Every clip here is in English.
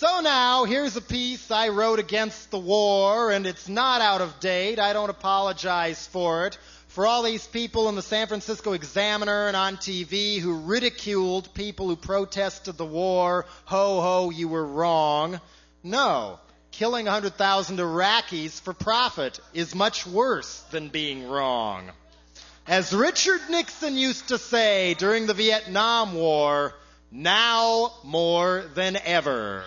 So now, here's a piece I wrote against the war, and it's not out of date. I don't apologize for it. For all these people in the San Francisco Examiner and on TV who ridiculed people who protested the war, ho, ho, you were wrong. No, killing 100,000 Iraqis for profit is much worse than being wrong. As Richard Nixon used to say during the Vietnam War, now more than ever.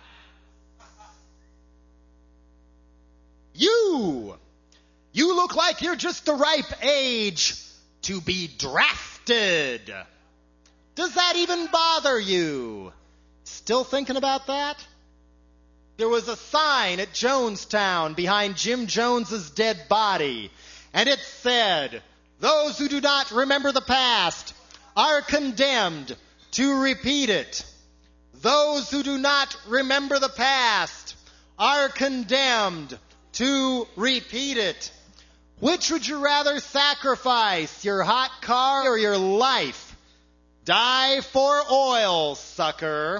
You look like you're just the ripe age to be drafted. Does that even bother you? Still thinking about that? There was a sign at Jonestown behind Jim Jones's dead body, and it said, "Those who do not remember the past are condemned to repeat it. Those who do not remember the past are condemned to repeat it." Which would you rather sacrifice, your hot car or your life? Die for oil, sucker.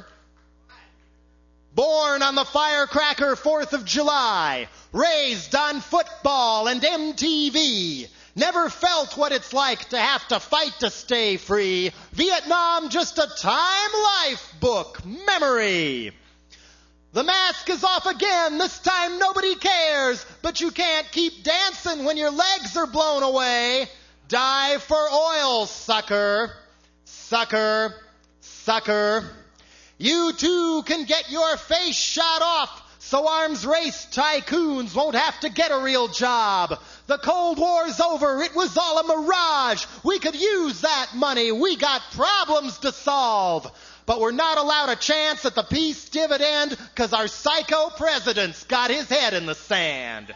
Born on the firecracker 4th of July, raised on football and MTV, never felt what it's like to have to fight to stay free. Vietnam, just a Time Life book memory. The mask is off again. This time nobody cares, but you can't keep dancing when your legs are blown away. Die for oil, sucker. Sucker. Sucker. You too can get your face shot off so arms race tycoons won't have to get a real job. The Cold War's over. It was all a mirage. We could use that money. We got problems to solve. But we're not allowed a chance at the peace dividend because our psycho president's got his head in the sand.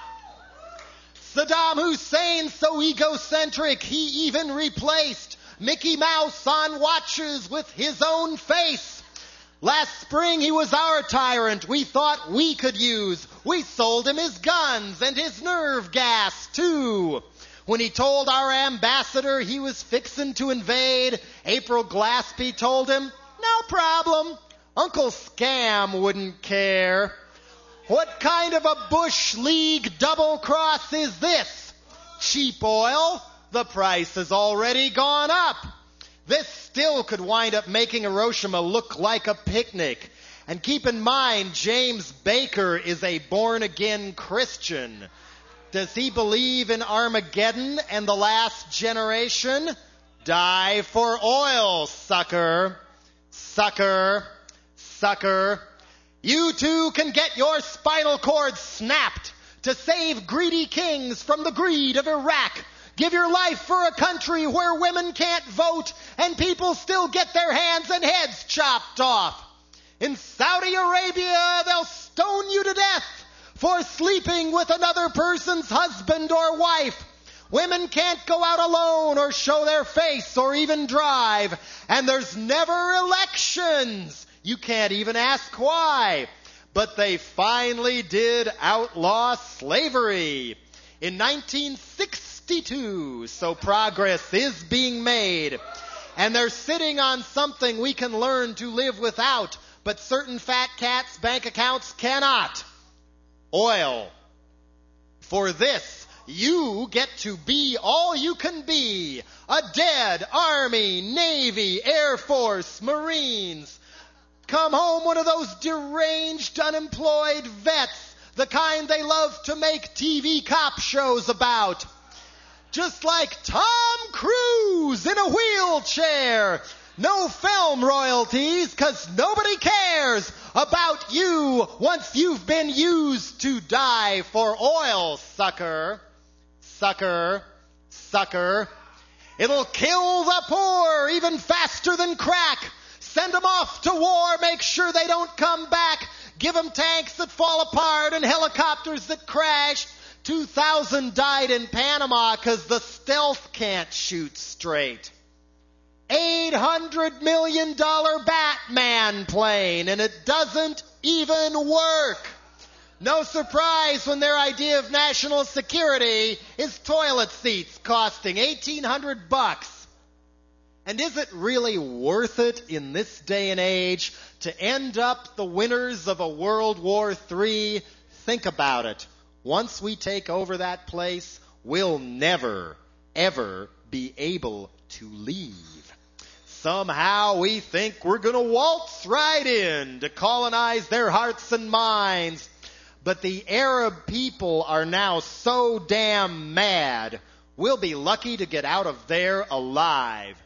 Saddam Hussein, so egocentric, he even replaced Mickey Mouse on watches with his own face. Last spring, he was our tyrant we thought we could use. We sold him his guns and his nerve gas, too. When he told our ambassador he was fixin' to invade, April Glaspie told him, "No problem. Uncle Scam wouldn't care." What kind of a Bush League double cross is this? Cheap oil? The price has already gone up. This still could wind up making Hiroshima look like a picnic. And keep in mind, James Baker is a born-again Christian. Does he believe in Armageddon and the last generation? Die for oil, sucker. Sucker. Sucker. You too can get your spinal cord snapped to save greedy kings from the greed of Iraq. Give your life for a country where women can't vote and people still get their hands and heads chopped off. In Saudi Arabia, they'll stone you to death for sleeping with another person's husband or wife. Women can't go out alone or show their face or even drive. And there's never elections. You can't even ask why. But they finally did outlaw slavery in 1962. So progress is being made. And they're sitting on something we can learn to live without, but certain fat cats' bank accounts cannot. Oil. For this, you get to be all you can be. A dead Army, Navy, Air Force, Marines. Come home one of those deranged, unemployed vets, the kind they love to make TV cop shows about. Just like Tom Cruise in a wheelchair. No film royalties, 'cause nobody cares about you once you've been used to die for oil, sucker. Sucker. Sucker. It'll kill the poor even faster than crack. Send them off to war, make sure they don't come back. Give them tanks that fall apart and helicopters that crash. 2,000 died in Panama 'cause the stealth can't shoot straight. $800 million Batman plane, and it doesn't even work. No surprise when their idea of national security is toilet seats costing $1,800. And is it really worth it in this day and age to end up the winners of a World War III? Think about it. Once we take over that place, we'll never, ever be able to leave. Somehow we think we're going to waltz right in to colonize their hearts and minds. But the Arab people are now so damn mad, we'll be lucky to get out of there alive.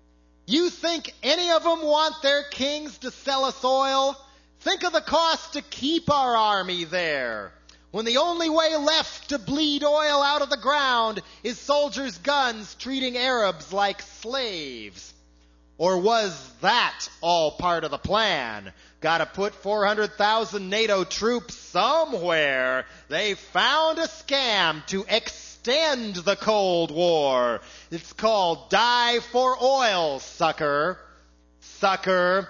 You think any of them want their kings to sell us oil? Think of the cost to keep our army there, when the only way left to bleed oil out of the ground is soldiers' guns treating Arabs like slaves. Or was that all part of the plan? Gotta put 400,000 NATO troops somewhere. They found a scam to extend the Cold War. It's called Die for Oil, sucker. Sucker.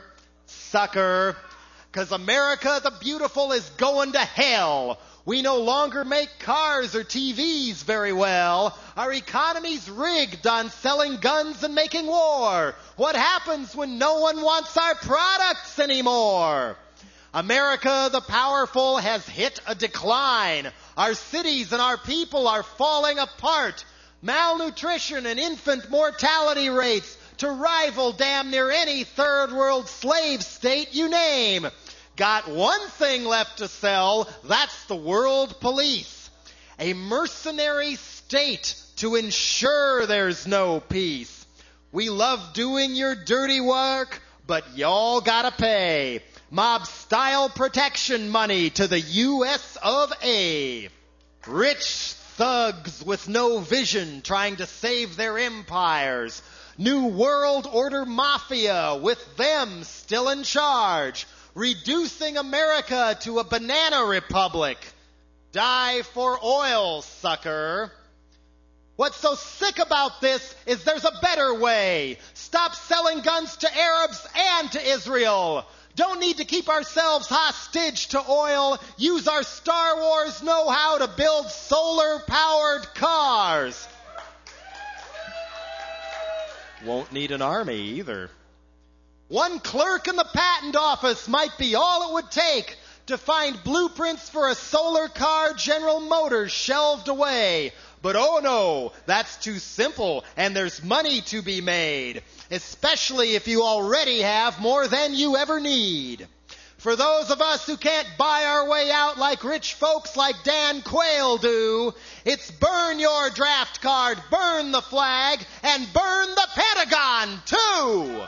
Sucker. 'Cause America the Beautiful is going to hell. We no longer make cars or TVs very well. Our economy's rigged on selling guns and making war. What happens when no one wants our products anymore? America the Powerful has hit a decline. Our cities and our people are falling apart. Malnutrition and infant mortality rates to rival damn near any third world slave state you name. Got one thing left to sell, that's the world police. A mercenary state to ensure there's no peace. We love doing your dirty work, but y'all gotta pay. Mob-style protection money to the U.S. of A. Rich thugs with no vision trying to save their empires. New world order mafia with them still in charge. Reducing America to a banana republic. Die for oil, sucker. What's so sick about this is there's a better way. Stop selling guns to Arabs and to Israel. Don't need to keep ourselves hostage to oil. Use our Star Wars know-how to build solar-powered cars. Won't need an army either. One clerk in the patent office might be all it would take to find blueprints for a solar car General Motors shelved away. But oh no, that's too simple, and there's money to be made, especially if you already have more than you ever need. For those of us who can't buy our way out like rich folks like Dan Quayle do, it's burn your draft card, burn the flag, and burn the Pentagon too!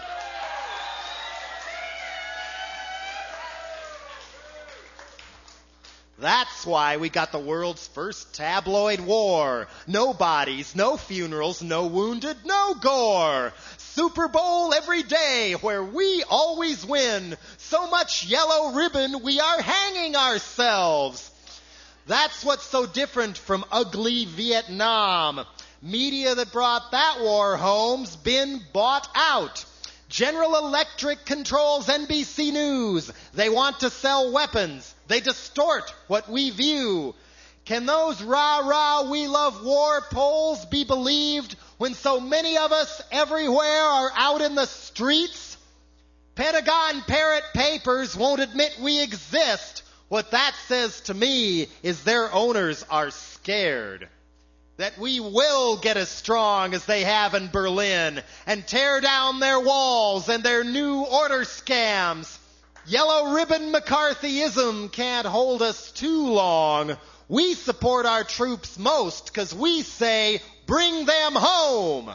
That's why we got the world's first tabloid war. No bodies, no funerals, no wounded, no gore. Super Bowl every day where we always win. So much yellow ribbon we are hanging ourselves. That's what's so different from ugly Vietnam. Media that brought that war home's been bought out. General Electric controls NBC News. They want to sell weapons. They distort what we view. Can those rah-rah we love war polls be believed when so many of us everywhere are out in the streets? Pentagon parrot papers won't admit we exist. What that says to me is their owners are scared. That we will get as strong as they have in Berlin and tear down their walls and their new order scams. Yellow ribbon McCarthyism can't hold us too long. We support our troops most because we say, bring them home.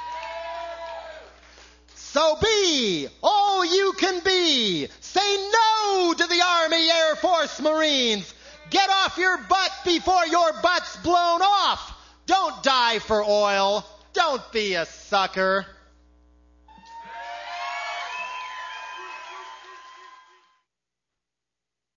So be all you can be. Say no to the Army, Air Force, Marines. Get off your butt before your butt's blown off. Don't die for oil. Don't be a sucker.